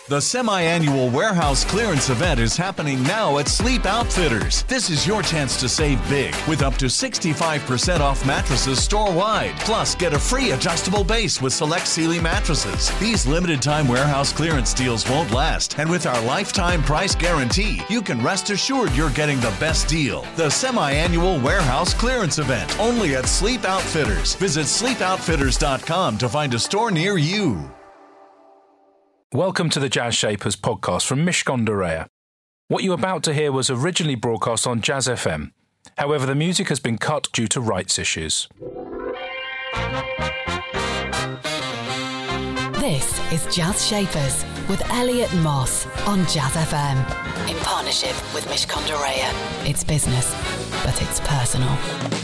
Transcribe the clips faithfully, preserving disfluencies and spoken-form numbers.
The semi-annual warehouse clearance event is happening now at Sleep Outfitters. This is your chance to save big with up to sixty-five percent off mattresses store-wide. Plus, get a free adjustable base with select Sealy mattresses. These limited-time warehouse clearance deals won't last, and with our lifetime price guarantee, you can rest assured you're getting the best deal. The semi-annual warehouse clearance event, only at Sleep Outfitters. Visit sleep outfitters dot com to find a store near you. Welcome to the Jazz Shapers podcast from Mishcon de Reya. What you're about to hear was originally broadcast on Jazz F M. However, the music has been cut due to rights issues. This is Jazz Shapers with Elliot Moss on Jazz F M. In partnership with Mishcon de Reya. It's business, but it's personal.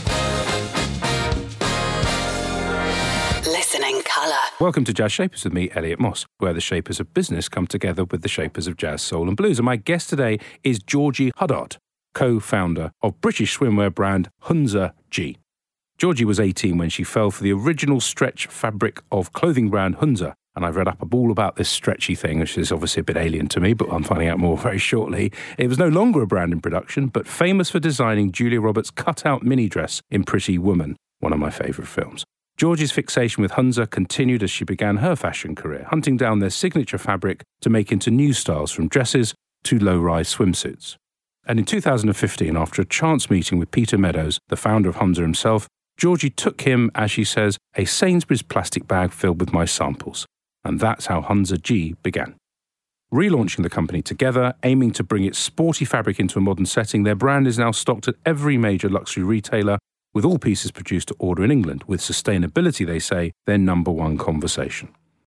Listening colour. Welcome to Jazz Shapers with me, Elliot Moss, where the shapers of business come together with the shapers of jazz, soul and blues. And my guest today is Georgie Huddart, co-founder of British swimwear brand Hunza G. Georgie was eighteen when she fell for the original stretch fabric of clothing brand Hunza. And I've read up all about this stretchy thing, which is obviously a bit alien to me, but I'm finding out more very shortly. It was no longer a brand in production, but famous for designing Julia Roberts' cut-out mini dress in Pretty Woman, one of my favourite films. Georgie's fixation with Hunza continued as she began her fashion career, hunting down their signature fabric to make into new styles from dresses to low-rise swimsuits. And in two thousand fifteen, after a chance meeting with Peter Meadows, the founder of Hunza himself, Georgie took him, as she says, a Sainsbury's plastic bag filled with my samples. And that's how Hunza G began. Relaunching the company together, aiming to bring its sporty fabric into a modern setting, their brand is now stocked at every major luxury retailer, with all pieces produced to order in England, with sustainability, they say, their number one conversation.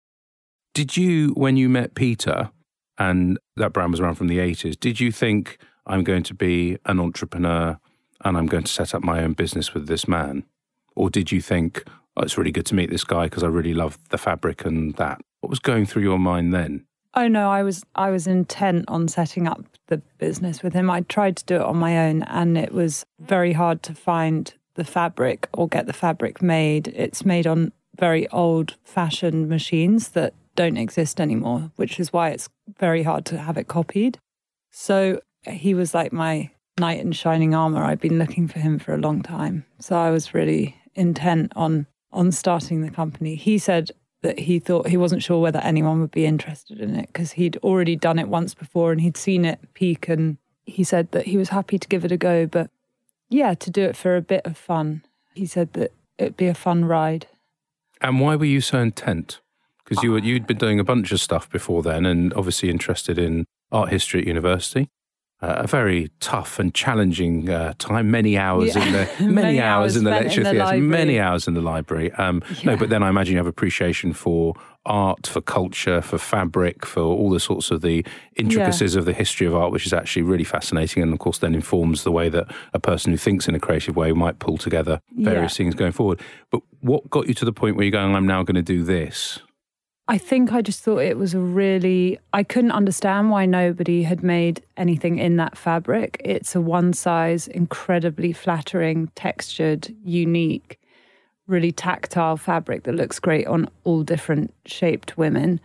Did you, when you met Peter, and that brand was around from the eighties, did you think, I'm going to be an entrepreneur and I'm going to set up my own business with this man? Or did you think, oh, it's really good to meet this guy because I really love the fabric and that? What was going through your mind then? Oh no, I was I was intent on setting up the business with him. I tried to do it on my own and it was very hard to find the fabric or get the fabric made. It's made on very old-fashioned machines that don't exist anymore, which is why it's very hard to have it copied. So he was like my knight in shining armour. I'd been looking for him for a long time. So I was really intent on on starting the company. He said that he thought he wasn't sure whether anyone would be interested in it because he'd already done it once before and he'd seen it peak, and he said that he was happy to give it a go, but yeah, to do it for a bit of fun. He said that it'd be a fun ride. And why were you so intent? Because you were, you'd been doing a bunch of stuff before then and obviously interested in art history at university. Uh, a very tough and challenging uh, time, many hours yeah. in the many, many hours, hours in the lecture theatre, many hours in the library. Um, yeah. No, but then I imagine you have appreciation for art, for culture, for fabric, for all the sorts of the intricacies yeah. of the history of art, which is actually really fascinating, and of course then informs the way that a person who thinks in a creative way might pull together various yeah. things going forward. But what got you to the point where you're going, I'm now going to do this? I think I just thought it was a really... I couldn't understand why nobody had made anything in that fabric. It's a one-size, incredibly flattering, textured, unique, really tactile fabric that looks great on all different shaped women.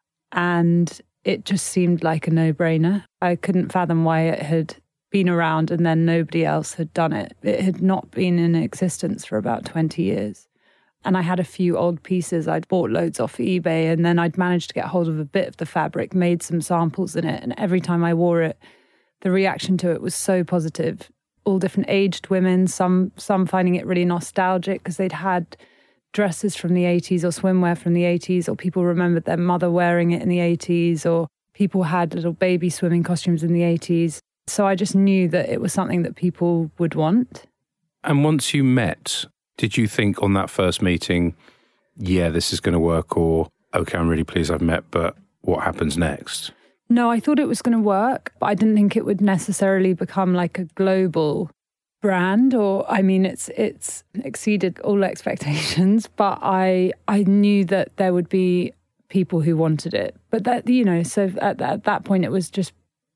And it just seemed like a no-brainer. I couldn't fathom why it had been around and then nobody else had done it. It had not been in existence for about twenty years. And I had a few old pieces. I'd bought loads off eBay, and then I'd managed to get hold of a bit of the fabric, made some samples in it. And every time I wore it, the reaction to it was so positive. All different aged women, some some finding it really nostalgic because they'd had dresses from the eighties or swimwear from the eighties, or people remembered their mother wearing it in the eighties, or people had little baby swimming costumes in the eighties. So I just knew that it was something that people would want. And once you met, did you think on that first meeting, yeah, this is going to work, or, okay, I'm really pleased I've met, but what happens next? No, I thought it was going to work, but I didn't think it would necessarily become like a global brand, or, I mean, it's it's exceeded all expectations, but I I knew that there would be people who wanted it. But that, you know, so at, at that point, it was just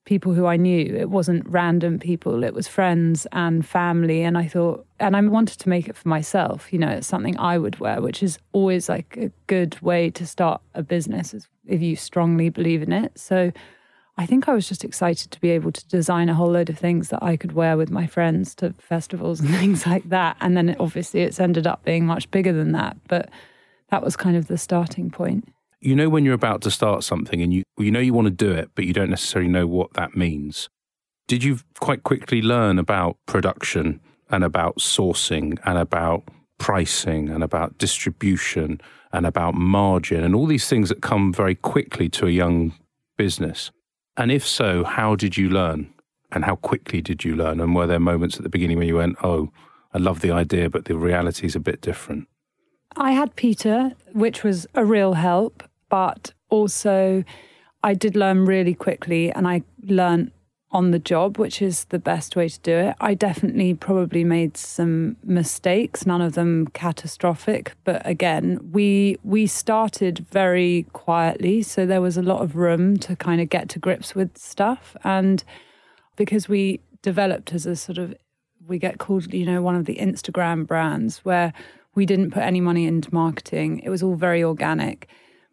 people who I knew. It wasn't random people, it was friends and family. And I thought, and I wanted to make it for myself, you know, it's something I would wear, which is always like a good way to start a business if you strongly believe in it. So I think I was just excited to be able to design a whole load of things that I could wear with my friends to festivals and things like that. And then it, obviously it's ended up being much bigger than that. But that was kind of the starting point. You know when you're about to start something and you you know you want to do it, but you don't necessarily know what that means. Did you quite quickly learn about production and about sourcing and about pricing and about distribution and about margin and all these things that come very quickly to a young business? And if so, how did you learn? And how quickly did you learn? And were there moments at the beginning when you went, oh, I love the idea, but the reality is a bit different? I had Peter, which was a real help, but also I did learn really quickly and I learned on the job, which is the best way to do it. I definitely probably made some mistakes, none of them catastrophic. But again, we we started very quietly, so there was a lot of room to kind of get to grips with stuff. And because we developed as a sort of, we get called, you know, one of the Instagram brands, where we didn't put any money into marketing. It was all very organic.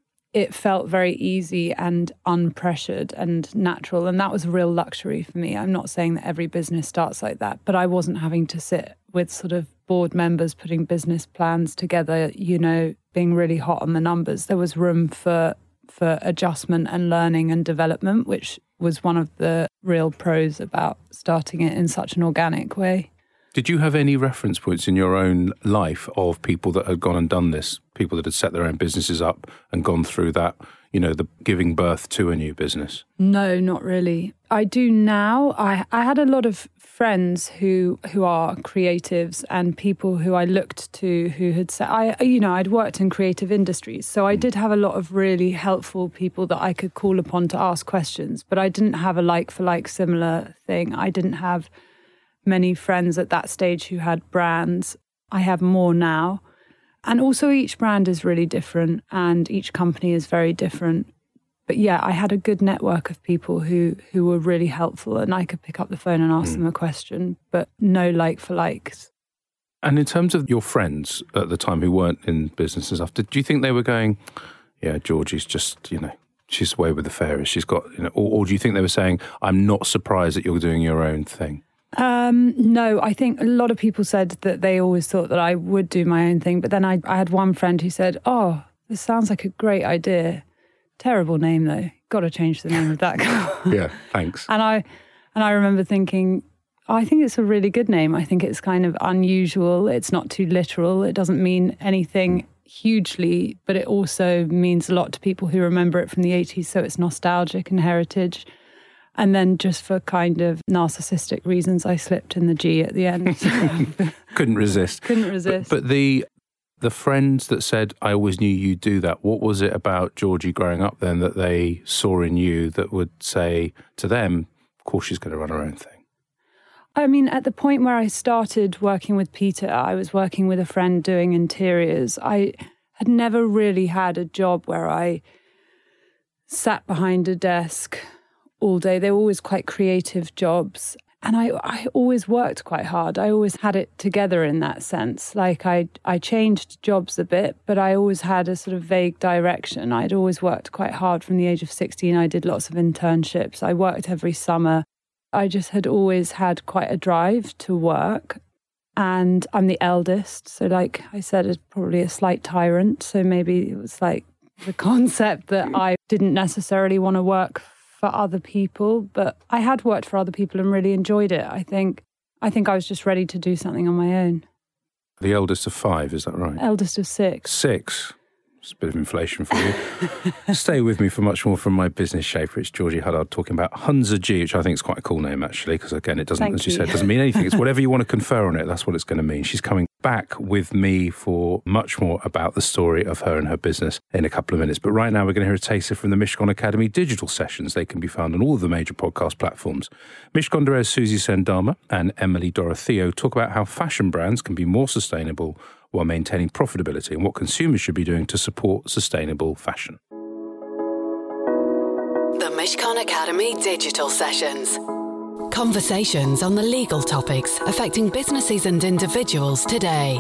It felt very easy and unpressured and natural. And that was a real luxury for me. I'm not saying that every business starts like that, but I wasn't having to sit with sort of board members putting business plans together, you know, being really hot on the numbers. There was room for for adjustment and learning and development, which was one of the real pros about starting it in such an organic way. Did you have any reference points in your own life of people that had gone and done this, people that had set their own businesses up and gone through that, you know, the giving birth to a new business? No, not really. I do now. I, I had a lot of friends who who are creatives and people who I looked to who had said, I, you know, I'd worked in creative industries. So I did have a lot of really helpful people that I could call upon to ask questions, but I didn't have a like for like similar thing. I didn't have many friends at that stage who had brands. I have more now. And also each brand is really different and each company is very different. But yeah, I had a good network of people who, who were really helpful and I could pick up the phone and ask mm. them a question, but no like for likes. And in terms of your friends at the time who weren't in business and stuff, did you think they were going, yeah, Georgie's just, you know, she's away with the fairies, she's got, you know, or, or do you think they were saying, I'm not surprised that you're doing your own thing? Um, no, I think a lot of people said that they always thought that I would do my own thing. But then I, I had one friend who said, oh, this sounds like a great idea. Terrible name, though. Got to change the name of that guy. Yeah, thanks. And I and I remember thinking, oh, I think it's a really good name. I think it's kind of unusual. It's not too literal. It doesn't mean anything hugely, but it also means a lot to people who remember it from the eighties. So it's nostalgic and heritage. And then just for kind of narcissistic reasons, I slipped in the G at the end. Couldn't resist. Couldn't resist. But, but the the friends that said, I always knew you'd do that, what was it about Georgie growing up then that they saw in you that would say to them, of course she's going to run her own thing? I mean, at the point where I started working with Peter, I was working with a friend doing interiors. I had never really had a job where I sat behind a desk all day. They were always quite creative jobs. And I, I always worked quite hard. I always had it together in that sense. Like I, I changed jobs a bit, but I always had a sort of vague direction. I'd always worked quite hard from the age of sixteen. I did lots of internships. I worked every summer. I just had always had quite a drive to work. And I'm the eldest. So like I said, it's probably a slight tyrant. So maybe it was like the concept that I didn't necessarily want to work for other people, but I had worked for other people and really enjoyed it. I think I think I was just ready to do something on my own. The eldest of five, is that right? Eldest of six. Six. It's a bit of inflation for you. Stay with me for much more from my business shaper. It's Georgie Huddard talking about Hunza G, which I think is quite a cool name, actually, because, again, it doesn't, Thank as you, you said, doesn't mean anything. It's whatever you want to confer on it, that's what it's going to mean. She's coming back with me for much more about the story of her and her business in a couple of minutes. But right now, we're going to hear a taster from the Mishcon Academy digital sessions. They can be found on all of the major podcast platforms. Mishcon Dore's Susie Sendama and Emily Dorotheo talk about how fashion brands can be more sustainable while maintaining profitability and what consumers should be doing to support sustainable fashion. The Mishcon Academy Digital Sessions. Conversations on the legal topics affecting businesses and individuals today.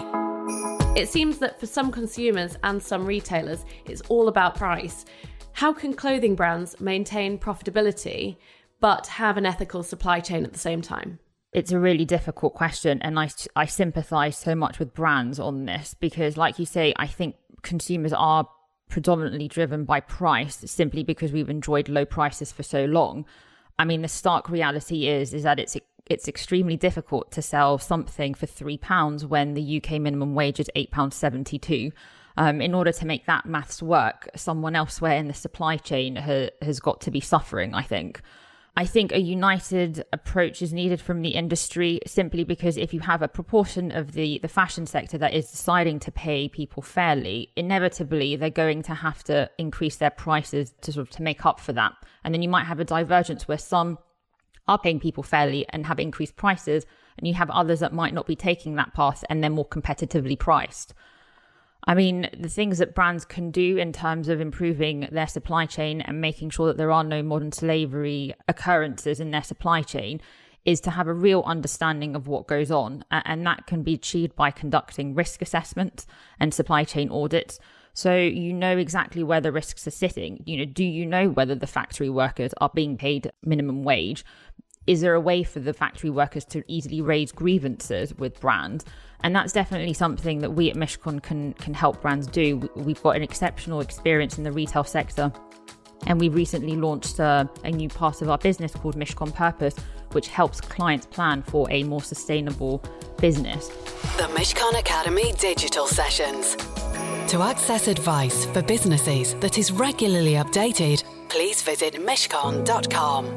It seems that for some consumers and some retailers, it's all about price. How can clothing brands maintain profitability but have an ethical supply chain at the same time? It's a really difficult question, and I, I sympathise so much with brands on this because, like you say, I think consumers are predominantly driven by price simply because we've enjoyed low prices for so long. I mean, the stark reality is is that it's it's extremely difficult to sell something for three pounds when the U K minimum wage is eight pounds seventy-two. Um, in order to make that maths work, someone elsewhere in the supply chain ha- has got to be suffering, I think. I think a united approach is needed from the industry simply because if you have a proportion of the, the fashion sector that is deciding to pay people fairly, inevitably they're going to have to increase their prices to sort of to make up for that. And then you might have a divergence where some are paying people fairly and have increased prices, and you have others that might not be taking that path and they're more competitively priced. I mean, the things that brands can do in terms of improving their supply chain and making sure that there are no modern slavery occurrences in their supply chain is to have a real understanding of what goes on. And that can be achieved by conducting risk assessments and supply chain audits. So you know exactly where the risks are sitting. You know, do you know whether the factory workers are being paid minimum wage? Is there a way for the factory workers to easily raise grievances with brands? And that's definitely something that we at Mishcon can can help brands do. We've got an exceptional experience in the retail sector, and we recently launched uh, a new part of our business called Mishcon Purpose, which helps clients plan for a more sustainable business. The Mishcon Academy Digital Sessions. To access advice for businesses that is regularly updated, please visit mishcon dot com.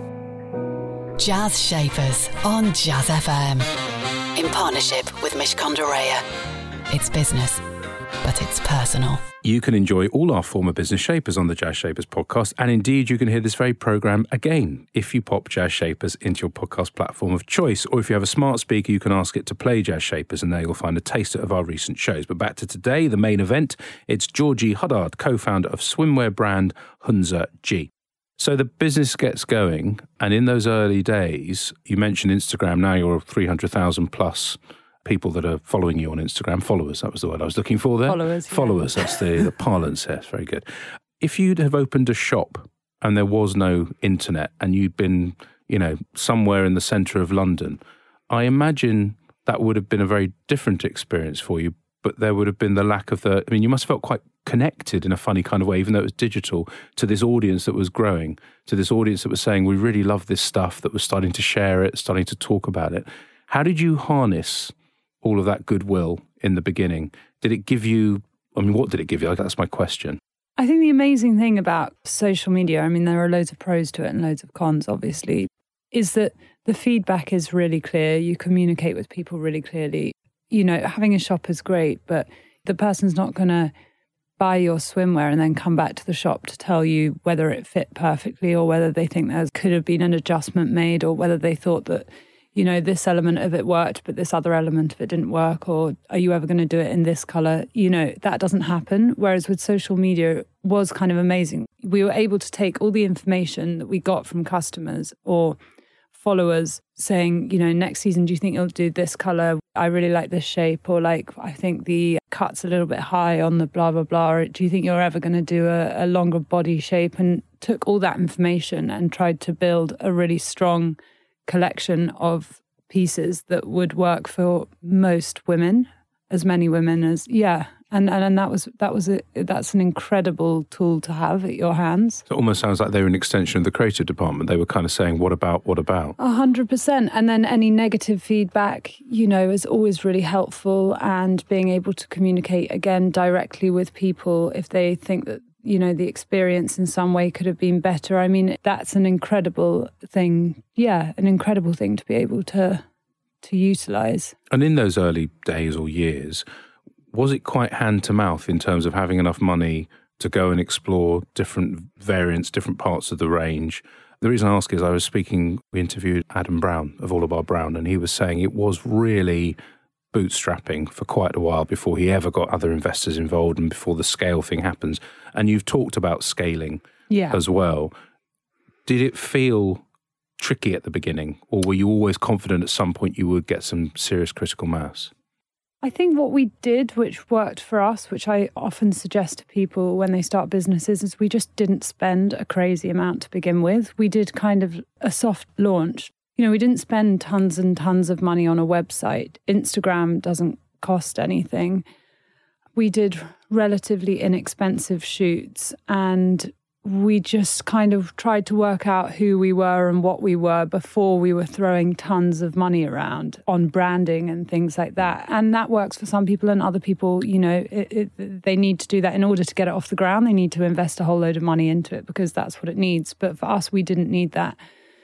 Jazz Shapers on Jazz F M. In partnership with Mishcon de Reya. It's business, but it's personal. You can enjoy all our former business shapers on the Jazz Shapers podcast, and indeed you can hear this very programme again if you pop Jazz Shapers into your podcast platform of choice, or if you have a smart speaker you can ask it to play Jazz Shapers and there you'll find a taster of our recent shows. But back to today, the main event, it's Georgie Huddard, co-founder of swimwear brand Hunza G. So the business gets going, and in those early days, you mentioned Instagram, now you're three hundred thousand plus people that are following you on Instagram. Followers, that was the word I was looking for there. Followers. Yeah. Followers, that's the, the parlance here. Very good. If you'd have opened a shop and there was no internet and you'd been, you know, somewhere in the centre of London, I imagine that would have been a very different experience for you, but there would have been the lack of the, I mean, you must have felt quite connected in a funny kind of way, even though it was digital, to this audience that was growing, to this audience that was saying, we really love this stuff, that was starting to share it, starting to talk about it. How did you harness all of that goodwill in the beginning? Did it give you, I mean, what did it give you? That's my question. I think the amazing thing about social media, I mean, there are loads of pros to it and loads of cons, obviously, is that the feedback is really clear. You communicate with people really clearly. You know, having a shop is great, but the person's not going to buy your swimwear and then come back to the shop to tell you whether it fit perfectly or whether they think there could have been an adjustment made or whether they thought that, you know, this element of it worked, but this other element of it didn't work, or are you ever going to do it in this colour? You know, that doesn't happen. Whereas with social media, it was kind of amazing. We were able to take all the information that we got from customers or followers saying, you know, next season, do you think you'll do this colour? I really like this shape, or like, I think the cut's a little bit high on the blah, blah, blah. Or do you think you're ever going to do a, a longer body shape? And took all that information and tried to build a really strong collection of pieces that would work for most women, as many women as, yeah. And, and and that was that was a, that's an incredible tool to have at your hands. So it almost sounds like they were an extension of the creative department. They were kind of saying, what about, what about? A hundred percent. And then any negative feedback, you know, is always really helpful, and being able to communicate again directly with people if they think that, you know, the experience in some way could have been better. I mean, that's an incredible thing. Yeah, an incredible thing to be able to to utilise. And in those early days or years, was it quite hand to mouth in terms of having enough money to go and explore different variants, different parts of the range? The reason I ask is I was speaking, we interviewed Adam Brown of All About Brown, and he was saying it was really bootstrapping for quite a while before he ever got other investors involved and before the scale thing happens. And you've talked about scaling yeah. as well. Did it feel tricky at the beginning, or were you always confident at some point you would get some serious critical mass? I think what we did, which worked for us, which I often suggest to people when they start businesses, is we just didn't spend a crazy amount to begin with. We did kind of a soft launch. You know, we didn't spend tons and tons of money on a website. Instagram doesn't cost anything. We did relatively inexpensive shoots, and we just kind of tried to work out who we were and what we were before we were throwing tons of money around on branding and things like that. And that works for some people, and other people, you know, it, it, they need to do that in order to get it off the ground. They need to invest a whole load of money into it because that's what it needs. But for us, we didn't need that.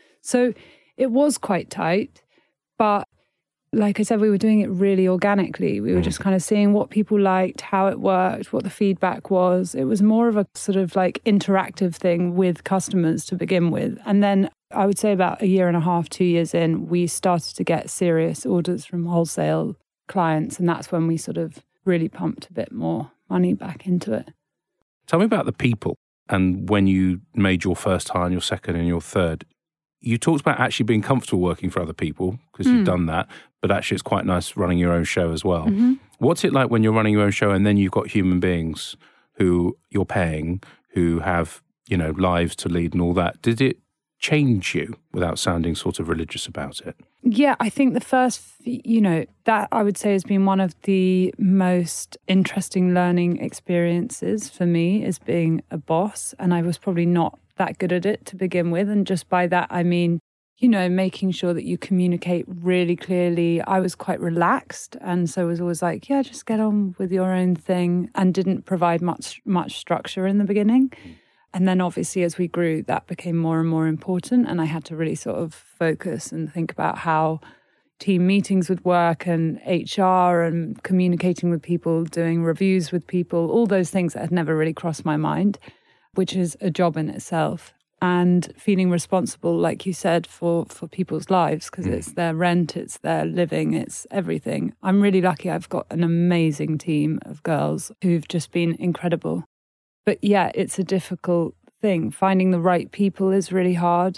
So it was quite tight, but like I said, we were doing it really organically. We were just kind of seeing what people liked, how it worked, what the feedback was. It was more of a sort of like interactive thing with customers to begin with. And then I would say about a year and a half, two years in, we started to get serious orders from wholesale clients. And that's when we sort of really pumped a bit more money back into it. Tell me about the people and when you made your first hire and your second and your third. You talked about actually being comfortable working for other people because mm. you've done that, but actually it's quite nice running your own show as well. Mm-hmm. What's it like when you're running your own show and then you've got human beings who you're paying, who have, you know, lives to lead and all that? Did it change you without sounding sort of religious about it? Yeah, I think the first, you know, that I would say has been one of the most interesting learning experiences for me is being a boss. And I was probably not that good at it to begin with. And just by that, I mean, you know, making sure that you communicate really clearly. I was quite relaxed. And so was always like, yeah, just get on with your own thing, and didn't provide much, much structure in the beginning. And then obviously as we grew, that became more and more important. And I had to really sort of focus and think about how team meetings would work and H R and communicating with people, doing reviews with people, all those things that had never really crossed my mind, which is a job in itself. And feeling responsible, like you said, for, for people's lives, because mm. it's their rent, it's their living, it's everything. I'm really lucky I've got an amazing team of girls who've just been incredible. But yeah, it's a difficult thing. Finding the right people is really hard.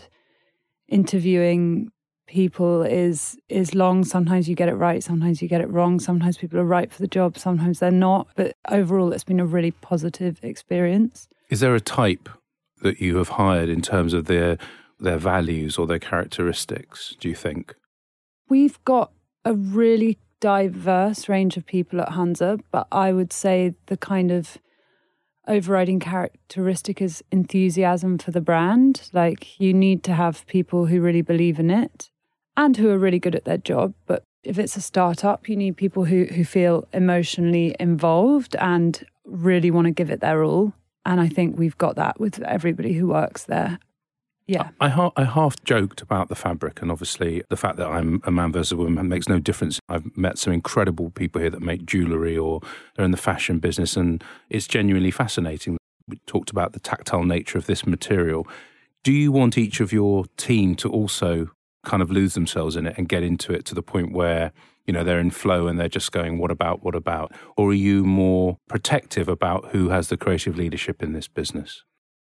Interviewing people is is long. Sometimes you get it right, sometimes you get it wrong. Sometimes people are right for the job, sometimes they're not. But overall, it's been a really positive experience. Is there a type that you have hired in terms of their their values or their characteristics, do you think? We've got a really diverse range of people at Hunza, but I would say the kind of overriding characteristic is enthusiasm for the brand. Like, you need to have people who really believe in it and who are really good at their job. But if it's a startup, you need people who, who feel emotionally involved and really want to give it their all. And I think we've got that with everybody who works there. Yeah. I, I, I half joked about the fabric, and obviously the fact that I'm a man versus a woman makes no difference. I've met some incredible people here that make jewellery or they're in the fashion business, and it's genuinely fascinating. We talked about the tactile nature of this material. Do you want each of your team to also kind of lose themselves in it and get into it to the point where, you know, they're in flow and they're just going, what about, what about? Or are you more protective about who has the creative leadership in this business?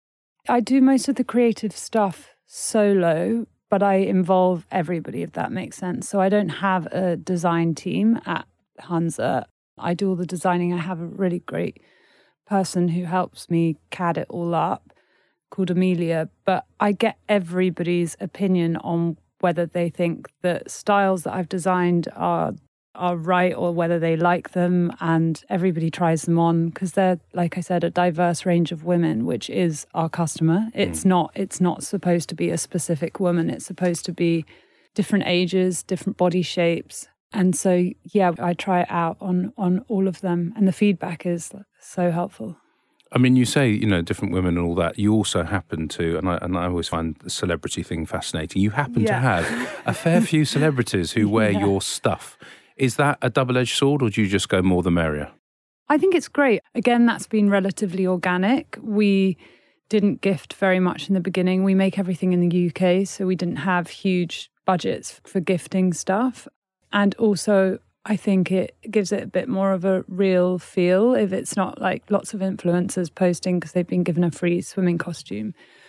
I do most of the creative stuff solo, but I involve everybody, if that makes sense. So I don't have a design team at Hunza. I do all the designing. I have a really great person who helps me C A D it all up called Amelia, but I get everybody's opinion on whether they think that styles that I've designed are are right or whether they like them, and everybody tries them on because they're, like I said, a diverse range of women, which is our customer. It's mm. not it's not supposed to be a specific woman. It's supposed to be different ages, different body shapes. And so, yeah, I try it out on on all of them, and the feedback is so helpful. I mean, you say, you know, different women and all that. You also happen to, and I, and I always find the celebrity thing fascinating, you happen yeah. to have a fair few celebrities who wear yeah. your stuff. Is that a double-edged sword, or do you just go more the merrier? I think it's great. Again, that's been relatively organic. We didn't gift very much in the beginning. We make everything in the U K, so we didn't have huge budgets for gifting stuff. And also, I think it gives it a bit more of a real feel if it's not like lots of influencers posting because they've been given a free swimming costume.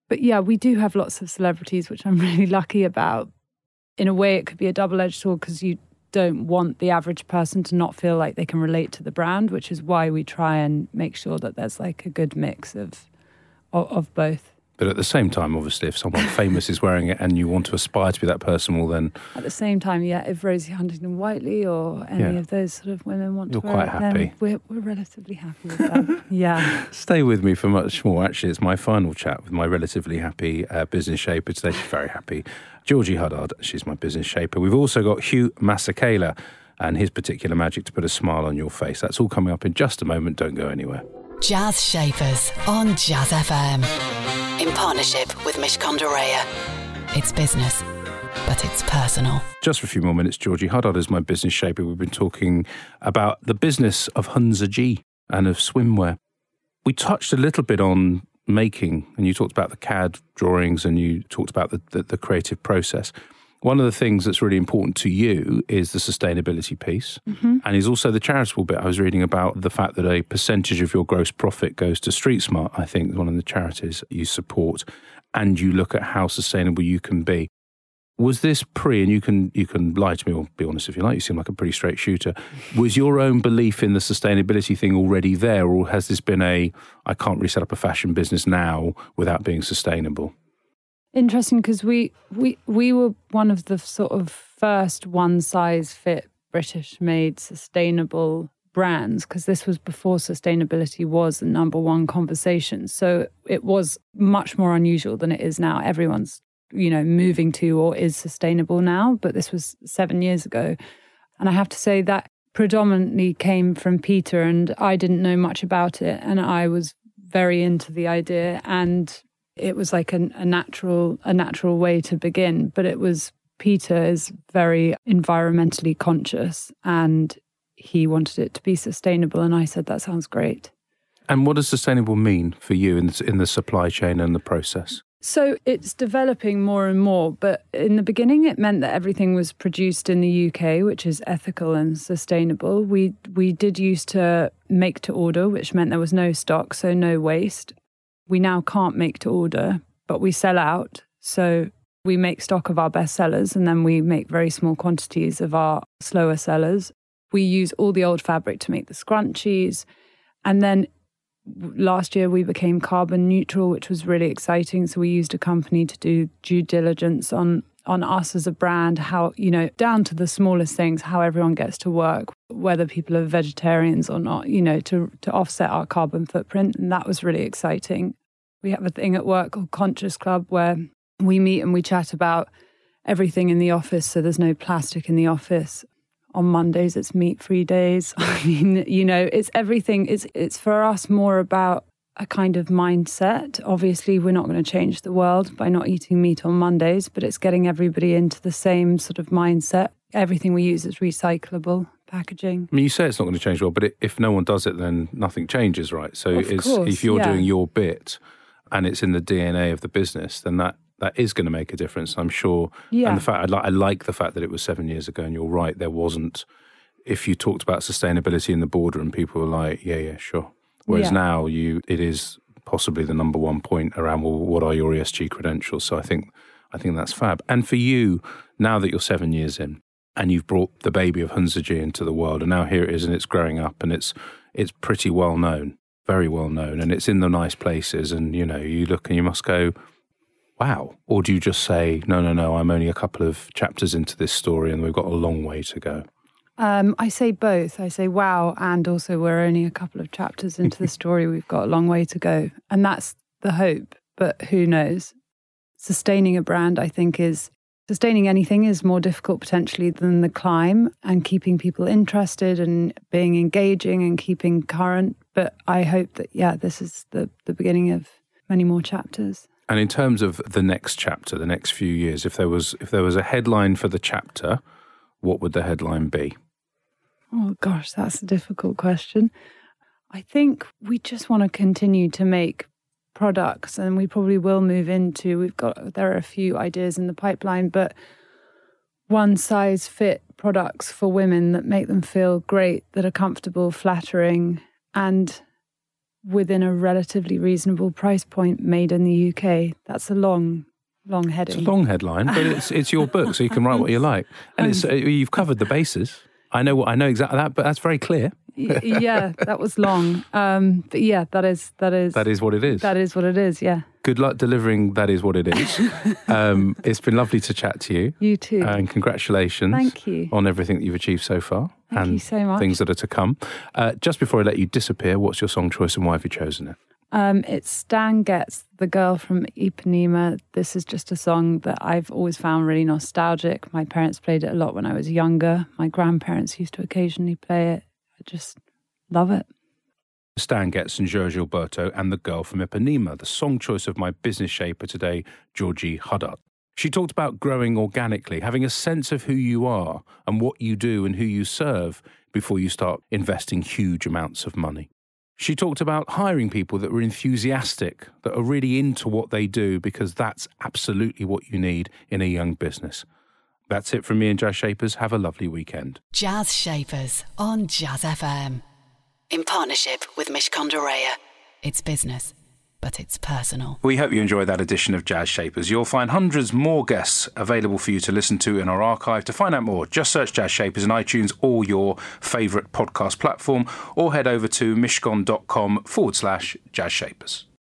But yeah, we do have lots of celebrities, which I'm really lucky about. In a way, it could be a double-edged sword because you don't want the average person to not feel like they can relate to the brand, which is why we try and make sure that there's like a good mix of of, of both. But at the same time, obviously, if someone famous is wearing it and you want to aspire to be that person, well then... At the same time, yeah, if Rosie Huntington-Whiteley or any Yeah. of those sort of women want You're to wear quite it, happy. then we're, we're relatively happy with that. Yeah. Stay with me for much more. Actually, it's my final chat with my relatively happy uh, business shaper today. She's very happy. Georgie Huddard, she's my business shaper. We've also got Hugh Masekela and his particular magic to put a smile on your face. That's all coming up in just a moment. Don't go anywhere. Jazz Shapers on Jazz F M. In partnership with Mishcon de Reya. It's business, but it's personal. Just for a few more minutes, Georgie Huddard is my business shaper. We've been talking about the business of Hunza G and of swimwear. We touched a little bit on making, and you talked about the C A D drawings and you talked about the, the, the creative process. One of the things that's really important to you is the sustainability piece, mm-hmm. and is also the charitable bit. I was reading about the fact that a percentage of your gross profit goes to Street Smart, I think, one of the charities you support, and you look at how sustainable you can be. Was this pre, and you can you can lie to me or be honest if you like, you seem like a pretty straight shooter, was your own belief in the sustainability thing already there, or has this been a, I can't really set up a fashion business now without being sustainable? Interesting, because we, we we were one of the sort of first one-size-fit British-made sustainable brands, because this was before sustainability was the number one conversation. So it was much more unusual than it is now. Everyone's, you know, moving to or is sustainable now, but this was seven years ago. And I have to say that predominantly came from Peter, and I didn't know much about it, and I was very into the idea, and it was like a, a natural a natural way to begin. But it was, Peter is very environmentally conscious and he wanted it to be sustainable, and I said that sounds great. And what does sustainable mean for you in the, in the supply chain and the process? So it's developing more and more, but in the beginning it meant that everything was produced in the U K, which is ethical and sustainable. We we did used to make to order, which meant there was no stock, so no waste. We now can't make to order, but we sell out. So we make stock of our best sellers, and then we make very small quantities of our slower sellers. We use all the old fabric to make the scrunchies. And then last year we became carbon neutral, which was really exciting. So we used a company to do due diligence on on us as a brand, how, you know, down to the smallest things, how everyone gets to work, whether people are vegetarians or not, you know, to, to offset our carbon footprint. And that was really exciting. We have a thing at work called Conscious Club where we meet and we chat about everything in the office. So there's no plastic in the office. On Mondays, it's meat-free days. I mean, you know, it's everything. It's, it's for us more about a kind of mindset. Obviously, we're not going to change the world by not eating meat on Mondays, but it's getting everybody into the same sort of mindset. Everything we use is recyclable packaging. I mean, you say it's not going to change the world, but it, if no one does it, then nothing changes, right? So Of it's, course, if you're yeah. doing your bit and it's in the D N A of the business, then that, that is going to make a difference, I'm sure. Yeah. And the fact I, li- I like the fact that it was seven years ago, and you're right, there wasn't. If you talked about sustainability in the boardroom, people were like, yeah, yeah, sure. Whereas Yeah. now you, it is possibly the number one point around, well, what are your E S G credentials? So I think, I think that's fab. And for you, now that you're seven years in and you've brought the baby of Hunza G into the world, and now here it is and it's growing up and it's, it's pretty well known, very well known, and it's in the nice places, and, you know, you look and you must go, wow. Or do you just say, no, no, no, I'm only a couple of chapters into this story and we've got a long way to go? Um, I say both. I say, wow, and also we're only a couple of chapters into the story. We've got a long way to go. And that's the hope, but who knows? Sustaining a brand, I think, is, sustaining anything is more difficult potentially than the climb, and keeping people interested and being engaging and keeping current. But I hope that, yeah, this is the, the beginning of many more chapters. And in terms of the next chapter, the next few years, if there was if there was a headline for the chapter, what would the headline be? Oh, gosh, that's a difficult question. I think we just want to continue to make products, and we probably will move into, we've got, there are a few ideas in the pipeline, but one size fit products for women that make them feel great, that are comfortable, flattering, and within a relatively reasonable price point, made in the U K. That's a long, long heading. It's a long headline, but it's it's your book, so you can write what you like. And it's uh, you've covered the bases. I know what I know exactly that, but that's very clear. Yeah, that was long. Um, but yeah, that is that is that is what it is. That is what it is. Yeah. Good luck delivering that is what it is. um, it's been lovely to chat to you. You too. And congratulations. Thank you. On everything that you've achieved so far. Thank and you so much. Things that are to come. Uh, just before I let you disappear, what's your song choice and why have you chosen it? Um, it's Stan Getz, The Girl from Ipanema. This is just a song that I've always found really nostalgic. My parents played it a lot when I was younger. My grandparents used to occasionally play it. I just love it. Stan Getz and Jorge Gilberto and The Girl from Ipanema, the song choice of my business shaper today, Georgie Huddart. She talked about growing organically, having a sense of who you are and what you do and who you serve before you start investing huge amounts of money. She talked about hiring people that were enthusiastic, that are really into what they do, because that's absolutely what you need in a young business. That's it from me and Jazz Shapers. Have a lovely weekend. Jazz Shapers on Jazz F M. In partnership with Mishcon de Reya. It's business, but it's personal. We hope you enjoyed that edition of Jazz Shapers. You'll find hundreds more guests available for you to listen to in our archive. To find out more, just search Jazz Shapers in iTunes or your favourite podcast platform, or head over to mishcon.com forward slash Jazz Shapers.